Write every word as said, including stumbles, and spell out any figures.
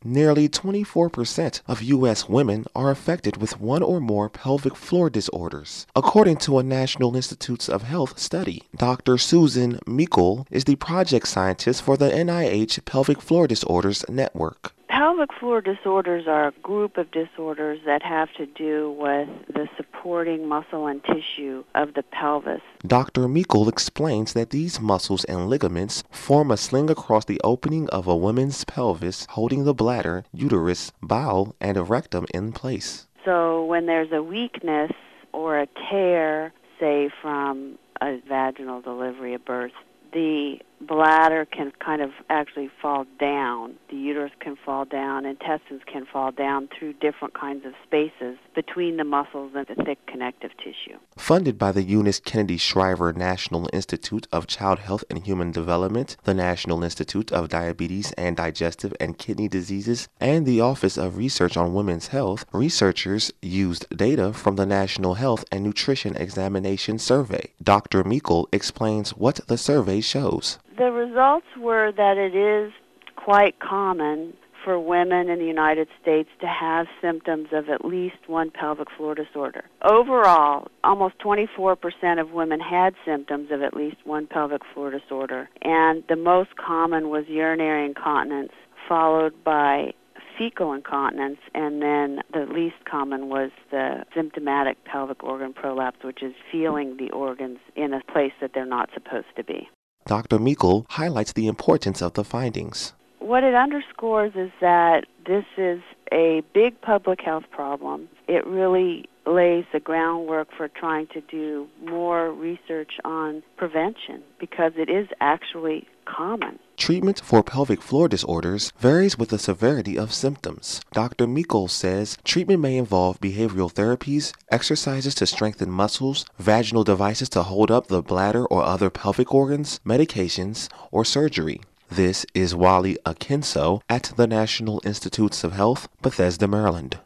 Nearly twenty-four percent of U S women are affected with one or more pelvic floor disorders, according to a National Institutes of Health study. Doctor Susan Meikle is the project scientist for the N I H Pelvic Floor Disorders Network. Pelvic floor disorders are a group of disorders that have to do with the supporting muscle and tissue of the pelvis. Doctor Meikle explains that these muscles and ligaments form a sling across the opening of a woman's pelvis, holding the bladder, uterus, bowel, and rectum in place. So when there's a weakness or a tear, say from a vaginal delivery, a birth, the bladder can kind of actually fall down. The uterus can fall down, intestines can fall down through different kinds of spaces between the muscles and the thick connective tissue. Funded by the Eunice Kennedy Shriver National Institute of Child Health and Human Development, the National Institute of Diabetes and Digestive and Kidney Diseases, and the Office of Research on Women's Health, researchers used data from the National Health and Nutrition Examination Survey. Doctor Meikle explains what the survey shows. The results were that it is quite common for women in the United States to have symptoms of at least one pelvic floor disorder. Overall, almost twenty-four percent of women had symptoms of at least one pelvic floor disorder, and the most common was urinary incontinence, followed by fecal incontinence, and then the least common was the symptomatic pelvic organ prolapse, which is feeling the organs in a place that they're not supposed to be. Doctor Meikle highlights the importance of the findings. What it underscores is that this is a big public health problem. It really lays the groundwork for trying to do more research on prevention because it is actually common. Treatment for pelvic floor disorders varies with the severity of symptoms. Doctor Meikle says treatment may involve behavioral therapies, exercises to strengthen muscles, vaginal devices to hold up the bladder or other pelvic organs, medications, or surgery. This is Wally Akinso at the National Institutes of Health, Bethesda, Maryland.